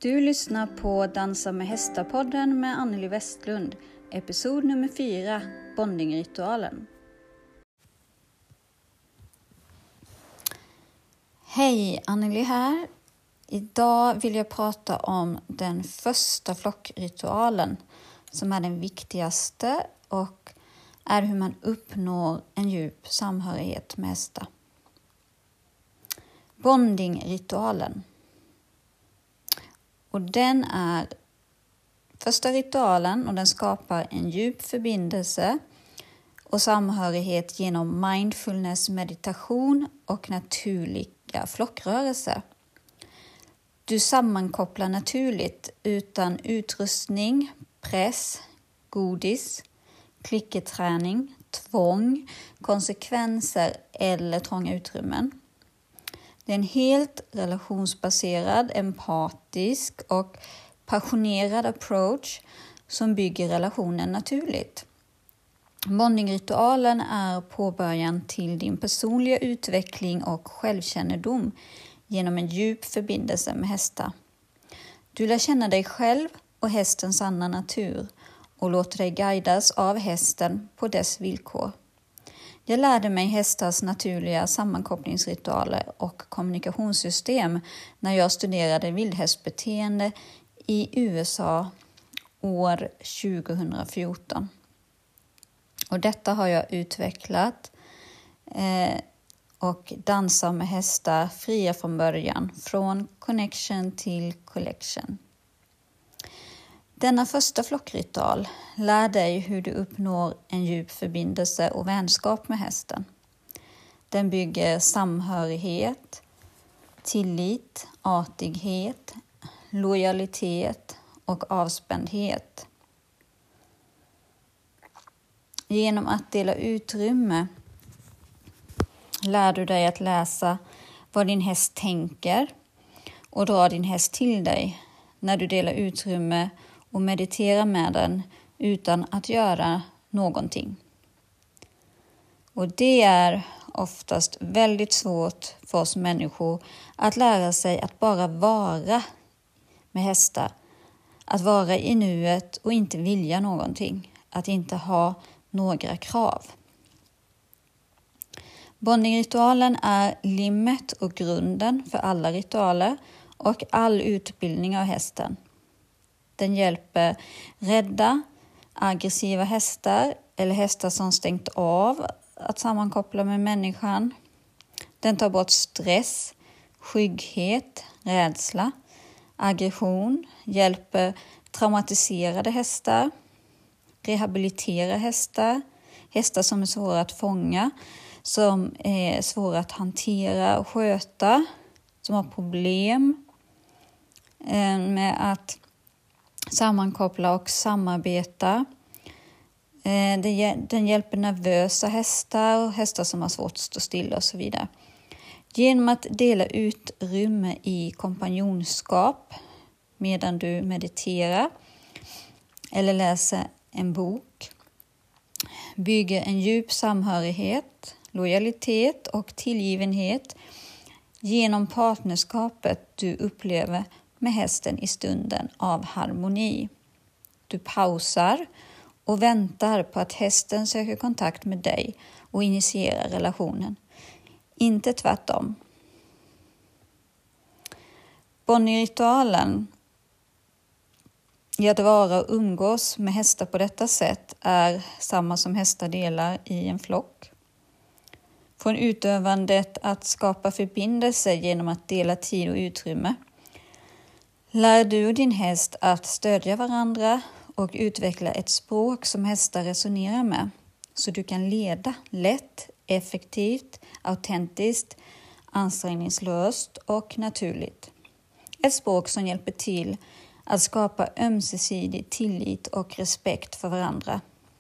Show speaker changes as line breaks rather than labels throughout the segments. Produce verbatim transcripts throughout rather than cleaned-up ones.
Du lyssnar på Dansa med hästar-podden med Anneli Westlund, episod nummer fyra, bondingritualen. Hej, Anneli här. Idag vill jag prata om den första flockritualen som är den viktigaste och är hur man uppnår en djup samhörighet med hästar. Bondingritualen. Och den är första ritualen och den skapar en djup förbindelse och samhörighet genom mindfulness, meditation och naturliga flockrörelser. Du sammankopplar naturligt utan utrustning, press, godis, klickerträning, tvång, konsekvenser eller trånga utrymmen. Det är en helt relationsbaserad, empatisk och passionerad approach som bygger relationen naturligt. Bondingritualen är påbörjan till din personliga utveckling och självkännedom genom en djup förbindelse med hästar. Du lär känna dig själv och hästens sanna natur och låter dig guidas av hästen på dess villkor. Jag lärde mig hästars naturliga sammankopplingsritualer och kommunikationssystem när jag studerade vildhästbeteende i U S A år tjugohundrafjorton. Och detta har jag utvecklat eh, och dansar med hästar fria från början, från connection till collection. Denna första flockritual lär dig hur du uppnår en djup förbindelse och vänskap med hästen. Den bygger samhörighet, tillit, artighet, lojalitet och avspändhet. Genom att dela utrymme lär du dig att läsa vad din häst tänker och dra din häst till dig när du delar utrymme och meditera med den utan att göra någonting. Och det är oftast väldigt svårt för oss människor att lära sig att bara vara med hästar. Att vara i nuet och inte vilja någonting. Att inte ha några krav. Bondingritualen är limmet och grunden för alla ritualer och all utbildning av hästen. Den hjälper rädda, aggressiva hästar eller hästar som stängt av att sammankoppla med människan. Den tar bort stress, skygghet, rädsla, aggression, hjälper traumatiserade hästar, rehabilitera hästar, hästar som är svåra att fånga, som är svåra att hantera och sköta, som har problem med att sammankoppla och samarbeta. Den hjälper nervösa hästar och hästar som har svårt att stå stilla och så vidare. Genom att dela utrymme i kompanjonskap medan du mediterar eller läser en bok, bygger en djup samhörighet, lojalitet och tillgivenhet genom partnerskapet du upplever med hästen i stunden av harmoni. Du pausar och väntar på att hästen söker kontakt med dig och initierar relationen. Inte tvärtom. Bondingritualen i att vara och umgås med hästar på detta sätt är samma som hästar delar i en flock. Från utövandet att skapa förbindelse genom att dela tid och utrymme lär du och din häst att stödja varandra och utveckla ett språk som hästar resonerar med så du kan leda lätt, effektivt, autentiskt, ansträngningslöst och naturligt. Ett språk som hjälper till att skapa ömsesidig tillit och respekt för varandra.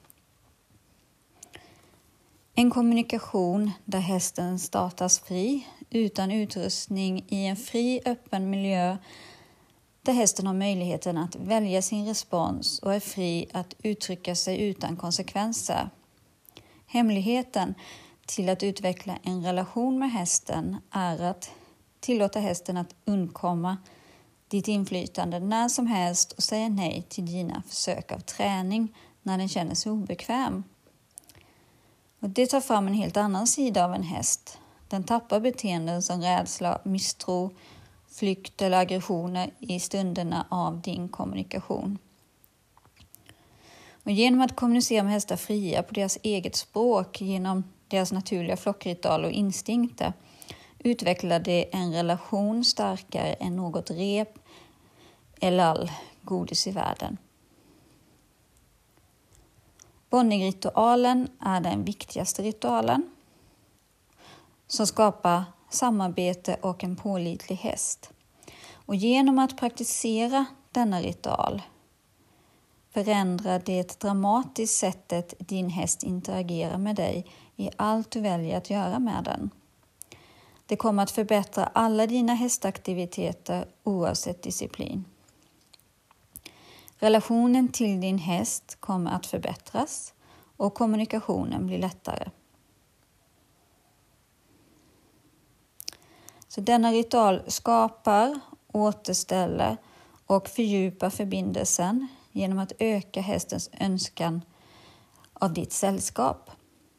En kommunikation där hästen startas fri, utan utrustning, i en fri, öppen miljö där hästen har möjligheten att välja sin respons och är fri att uttrycka sig utan konsekvenser. Hemligheten till att utveckla en relation med hästen är att tillåta hästen att undkomma ditt inflytande när som helst och säga nej till dina försök av träning när den känner sig obekväm. Och det tar fram en helt annan sida av en häst. Den tappar beteenden som rädsla, misstro, flykt eller aggressioner i stunderna av din kommunikation. Och genom att kommunicera med hästar fria på deras eget språk, genom deras naturliga flockritual och instinkter, utvecklar det en relation starkare än något rep eller all godis i världen. Bonding-ritualen är den viktigaste ritualen som skapar samarbete och en pålitlig häst. Och genom att praktisera denna ritual förändrar det dramatiskt sättet din häst interagerar med dig i allt du väljer att göra med den. Det kommer att förbättra alla dina hästaktiviteter oavsett disciplin. Relationen till din häst kommer att förbättras och kommunikationen blir lättare. Så denna ritual skapar, återställer och fördjupar förbindelsen genom att öka hästens önskan av ditt sällskap.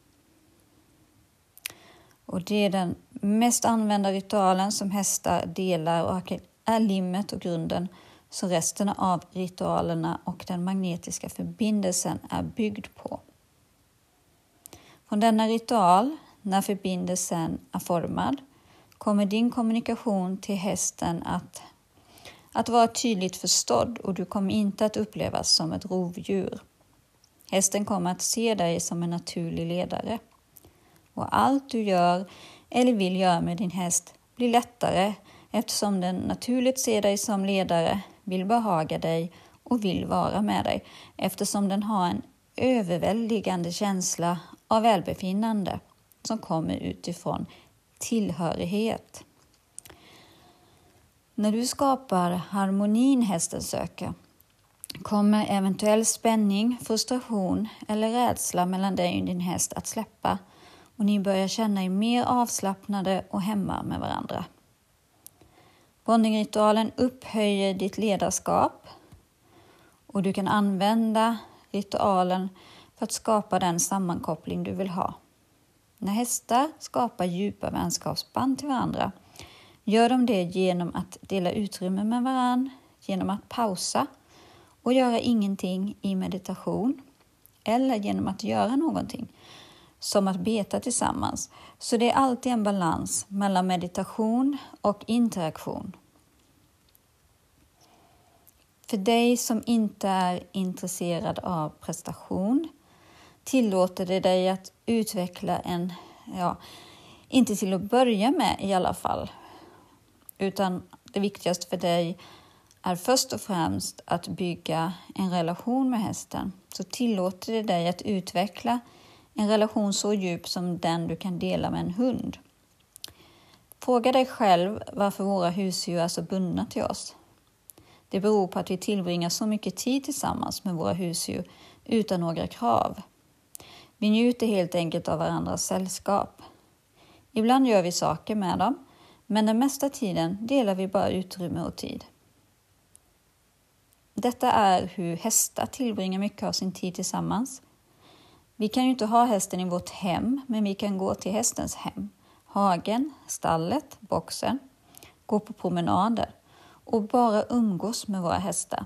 Och det är den mest använda ritualen som hästar delar och är limmet och grunden så resten av ritualerna och den magnetiska förbindelsen är byggd på. Från denna ritual, när förbindelsen är formad, kommer din kommunikation till hästen att, att vara tydligt förstådd och du kommer inte att upplevas som ett rovdjur. Hästen kommer att se dig som en naturlig ledare. Och allt du gör eller vill göra med din häst blir lättare eftersom den naturligt ser dig som ledare, vill behaga dig och vill vara med dig eftersom den har en överväldigande känsla av välbefinnande som kommer utifrån tillhörighet. När du skapar harmonin hästen söker kommer eventuell spänning, frustration eller rädsla mellan dig och din häst att släppa och ni börjar känna er mer avslappnade och hemma med varandra. Bonding-ritualen upphöjer ditt ledarskap och du kan använda ritualen för att skapa den sammankoppling du vill ha. När hästar skapar djupa vänskapsband till varandra gör de det genom att dela utrymme med varandra, genom att pausa och göra ingenting i meditation eller genom att göra någonting som att beta tillsammans. Så det är alltid en balans mellan meditation och interaktion. För dig som inte är intresserad av prestation tillåter det dig att utveckla en, ja, inte till att börja med i alla fall, utan det viktigaste för dig är först och främst att bygga en relation med hästen. Så tillåter det dig att utveckla en relation så djup som den du kan dela med en hund. Fråga dig själv varför våra husdjur är så bundna till oss. Det beror på att vi tillbringar så mycket tid tillsammans med våra husdjur utan några krav. Vi njuter helt enkelt av varandras sällskap. Ibland gör vi saker med dem, men den mesta tiden delar vi bara utrymme och tid. Detta är hur hästar tillbringar mycket av sin tid tillsammans. Vi kan ju inte ha hästen i vårt hem, men vi kan gå till hästens hem. Hagen, stallet, boxen, gå på promenader och bara umgås med våra hästar.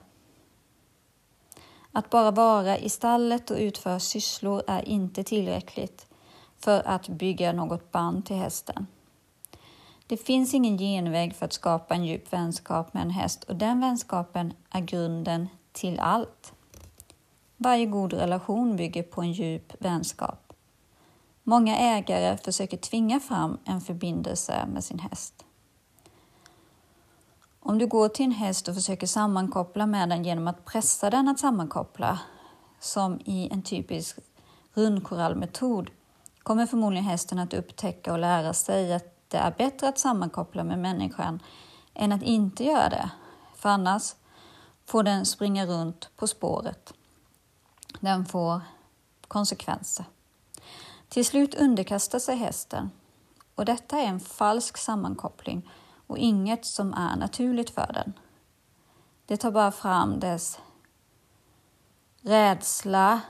Att bara vara i stallet och utföra sysslor är inte tillräckligt för att bygga något band till hästen. Det finns ingen genväg för att skapa en djup vänskap med en häst och den vänskapen är grunden till allt. Varje god relation bygger på en djup vänskap. Många ägare försöker tvinga fram en förbindelse med sin häst. Om du går till en häst och försöker sammankoppla med den genom att pressa den att sammankoppla, som i en typisk rundkorallmetod, kommer förmodligen hästen att upptäcka och lära sig att det är bättre att sammankoppla med människan än att inte göra det. För annars får den springa runt på spåret. Den får konsekvenser. Till slut underkastar sig hästen. Och detta är en falsk sammankoppling och inget som är naturligt för den. Det tar bara fram dess rädsla,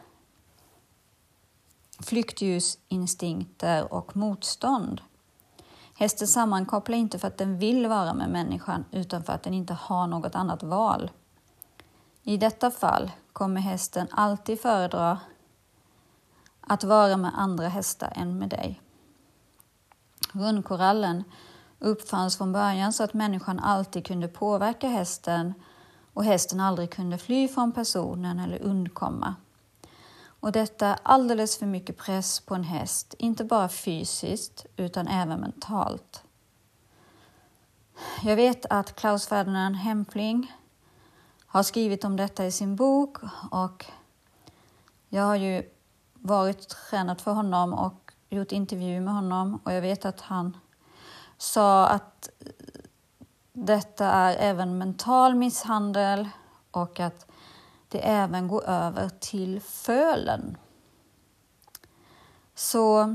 flyktdjursinstinkter och motstånd. Hästen sammankopplar inte för att den vill vara med människan utan för att den inte har något annat val. I detta fall kommer hästen alltid föredra att vara med andra hästar än med dig. Rundkorallen uppfanns från början så att människan alltid kunde påverka hästen och hästen aldrig kunde fly från personen eller undkomma. Och detta är alldeles för mycket press på en häst, inte bara fysiskt utan även mentalt. Jag vet att Klaus Ferdinand Hempfling har skrivit om detta i sin bok och jag har ju varit tränat för honom och gjort intervjuer med honom och jag vet att han sa att detta är även mental misshandel och att det även går över till fölen. Så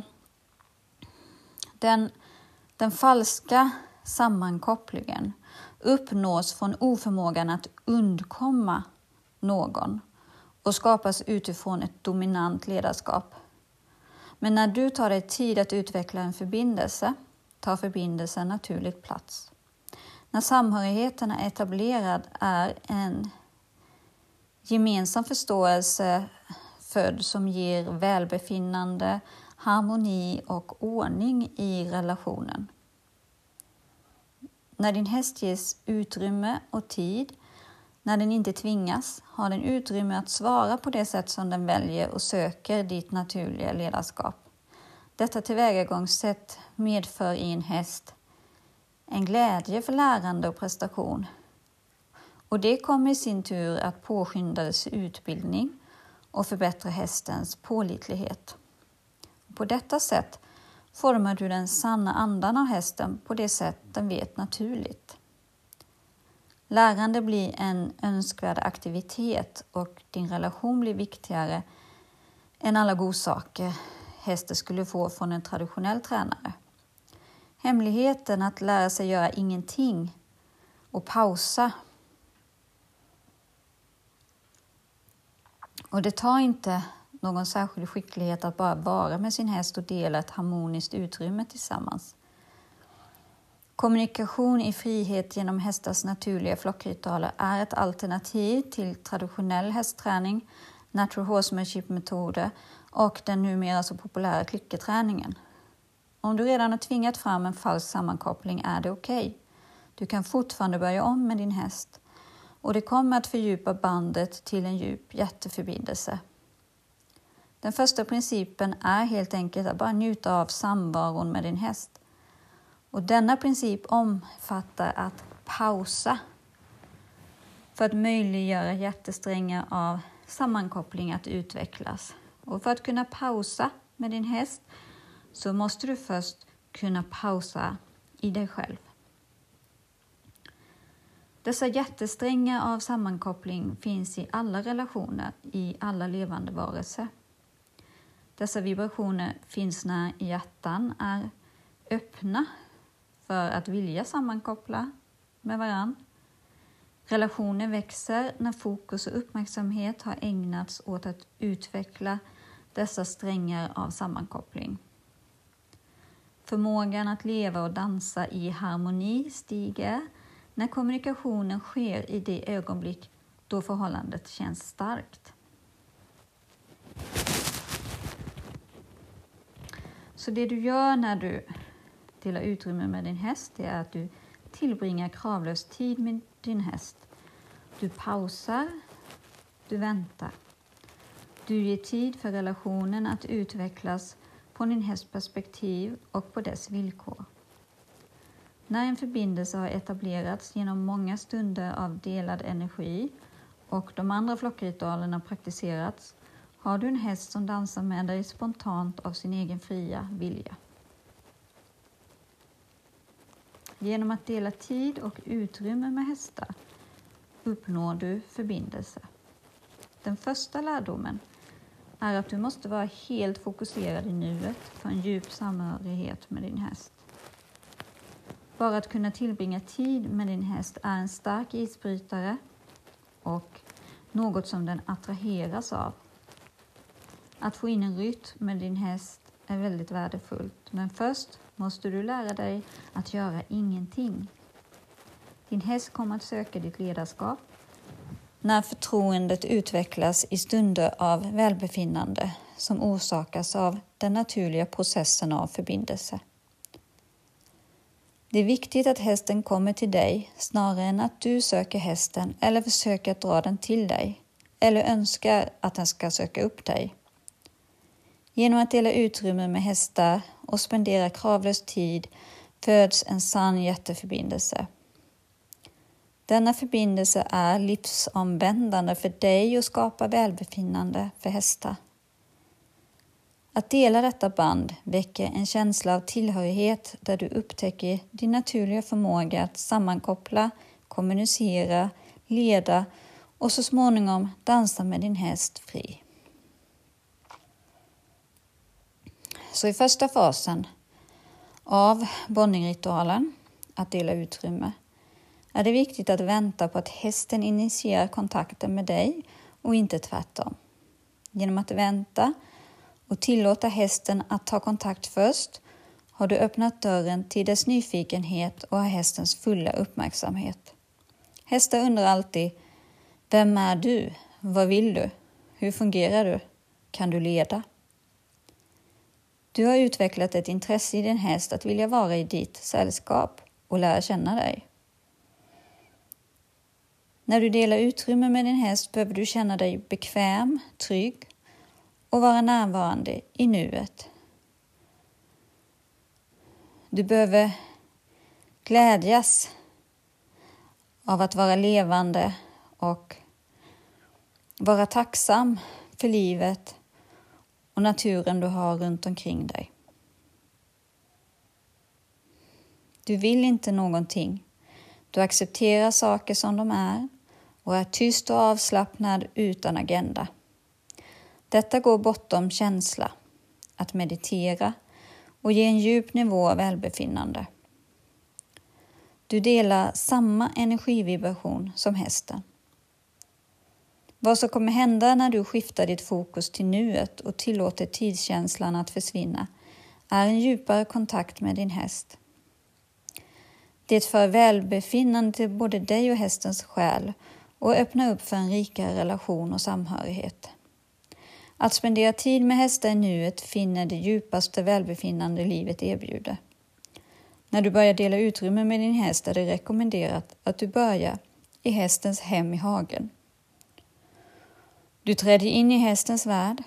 den, den falska sammankopplingen uppnås från oförmågan att undkomma någon och skapas utifrån ett dominant ledarskap. Men när du tar dig tid att utveckla en förbindelse tar förbindelsen naturligt plats. När samhörigheten är etablerad är en gemensam förståelse född som ger välbefinnande, harmoni och ordning i relationen. När din häst ges utrymme och tid, när den inte tvingas, har den utrymme att svara på det sätt som den väljer och söker ditt naturliga ledarskap. Detta tillvägagångssätt medför i en häst en glädje för lärande och prestation. Och det kommer i sin tur att påskynda dess utbildning och förbättra hästens pålitlighet. På detta sätt formar du den sanna andan av hästen på det sätt den vet naturligt. Lärande blir en önskvärd aktivitet och din relation blir viktigare än alla godsaker hästen skulle få från en traditionell tränare. Hemligheten att lära sig göra ingenting och pausa. Och det tar inte någon särskild skicklighet att bara vara med sin häst och dela ett harmoniskt utrymme tillsammans. Kommunikation i frihet genom hästars naturliga flockritualer är ett alternativ till traditionell hästträning, natural horsemanship-metoder och den numera så populära klickerträningen. Om du redan har tvingat fram en falsk sammankoppling är det okej. Okay. Du kan fortfarande börja om med din häst och det kommer att fördjupa bandet till en djup hjärteförbindelse. Den första principen är helt enkelt att bara njuta av samvaron med din häst. Och denna princip omfattar att pausa för att möjliggöra hjärtesträngar av sammankoppling att utvecklas. Och för att kunna pausa med din häst så måste du först kunna pausa i dig själv. Dessa hjärtesträngar av sammankoppling finns i alla relationer, i alla levande varelser. Dessa vibrationer finns när hjärtan är öppna för att vilja sammankoppla med varann. Relationer växer när fokus och uppmärksamhet har ägnats åt att utveckla dessa strängar av sammankoppling. Förmågan att leva och dansa i harmoni stiger när kommunikationen sker i det ögonblick då förhållandet känns starkt. Så det du gör när du delar utrymme med din häst det är att du tillbringar kravlös tid med din häst. Du pausar, du väntar. Du ger tid för relationen att utvecklas på din hästs perspektiv och på dess villkor. När en förbindelse har etablerats genom många stunder av delad energi och de andra flockritualerna praktiserats har du en häst som dansar med dig spontant av sin egen fria vilja. Genom att dela tid och utrymme med hästar uppnår du förbindelse. Den första lärdomen är att du måste vara helt fokuserad i nuet för en djup samhörighet med din häst. Bara att kunna tillbringa tid med din häst är en stark isbrytare och något som den attraheras av. Att få in en rytm med din häst är väldigt värdefullt, men först måste du lära dig att göra ingenting. Din häst kommer att söka ditt ledarskap när förtroendet utvecklas i stunder av välbefinnande som orsakas av den naturliga processen av förbindelse. Det är viktigt att hästen kommer till dig snarare än att du söker hästen eller försöker att dra den till dig eller önskar att den ska söka upp dig. Genom att dela utrymme med hästar och spendera kravlös tid föds en sann hjärteförbindelse. Denna förbindelse är livsomvändande för dig och skapar välbefinnande för hästar. Att dela detta band väcker en känsla av tillhörighet där du upptäcker din naturliga förmåga att sammankoppla, kommunicera, leda och så småningom dansa med din häst fri. Så i första fasen av bondingritualen, att dela utrymme, är det viktigt att vänta på att hästen initierar kontakten med dig och inte tvärtom. Genom att vänta och tillåta hästen att ta kontakt först har du öppnat dörren till dess nyfikenhet och har hästens fulla uppmärksamhet. Hästar undrar alltid: vem är du? Vad vill du? Hur fungerar du? Kan du leda? Du har utvecklat ett intresse i din häst att vilja vara i ditt sällskap och lära känna dig. När du delar utrymme med din häst behöver du känna dig bekväm, trygg och vara närvarande i nuet. Du behöver glädjas av att vara levande och vara tacksam för livet och naturen du har runt omkring dig. Du vill inte någonting. Du accepterar saker som de är och är tyst och avslappnad utan agenda. Detta går bortom känsla, att meditera och ge en djup nivå av välbefinnande. Du delar samma energivibration som hästen. Vad som kommer hända när du skiftar ditt fokus till nuet och tillåter tidskänslan att försvinna är en djupare kontakt med din häst. Det för välbefinnande till både dig och hästens själ och öppnar upp för en rikare relation och samhörighet. Att spendera tid med hästar i nuet finner det djupaste välbefinnande livet erbjuder. När du börjar dela utrymme med din häst är det rekommenderat att du börjar i hästens hem i hagen. Du träder in i hästens värld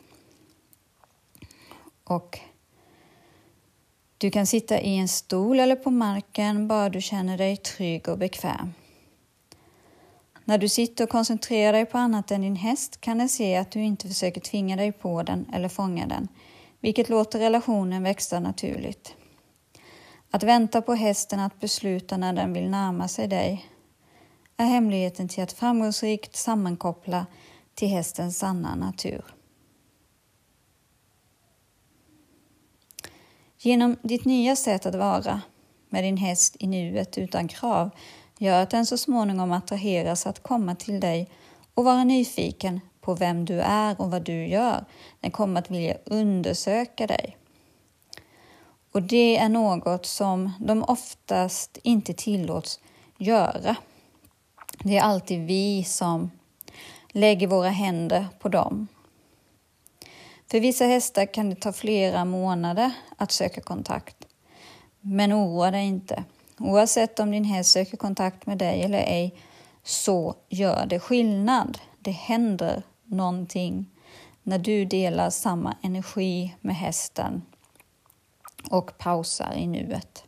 och du kan sitta i en stol eller på marken bara du känner dig trygg och bekväm. När du sitter och koncentrerar dig på annat än din häst kan den se att du inte försöker tvinga dig på den eller fånga den, vilket låter relationen växa naturligt. Att vänta på hästen att besluta när den vill närma sig dig är hemligheten till att framgångsrikt sammankoppla till hästens sanna natur. Genom ditt nya sätt att vara med din häst i nuet utan krav gör att den så småningom attraheras att komma till dig och vara nyfiken på vem du är och vad du gör. Den kommer att vilja undersöka dig. Och det är något som de oftast inte tillåts göra. Det är alltid vi som lägger våra händer på dem. För vissa hästar kan det ta flera månader att söka kontakt. Men oroa dig inte. Oavsett om din häst söker kontakt med dig eller ej så gör det skillnad. Det händer någonting när du delar samma energi med hästen och pausar i nuet.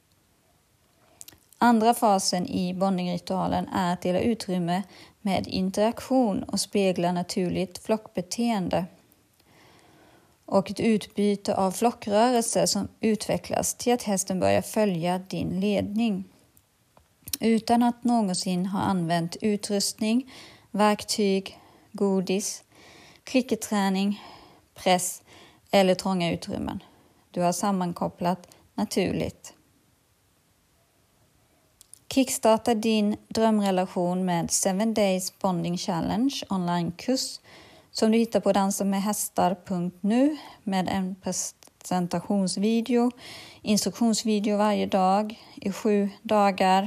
Andra fasen i bondingritualen är att dela utrymme med interaktion och spegla naturligt flockbeteende och ett utbyte av flockrörelser som utvecklas till att hästen börjar följa din ledning. Utan att någonsin ha använt utrustning, verktyg, godis, klickerträning, press eller trånga utrymmen. Du har sammankopplat naturligt. Kickstarta din drömrelation med seven days bonding challenge onlinekurs som du hittar på dansa med hästar punkt nu med en presentationsvideo, instruktionsvideo varje dag i sju dagar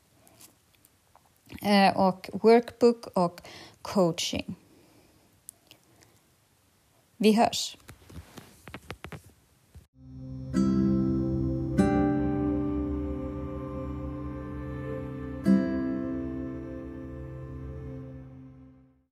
och workbook och coaching. Vi hörs!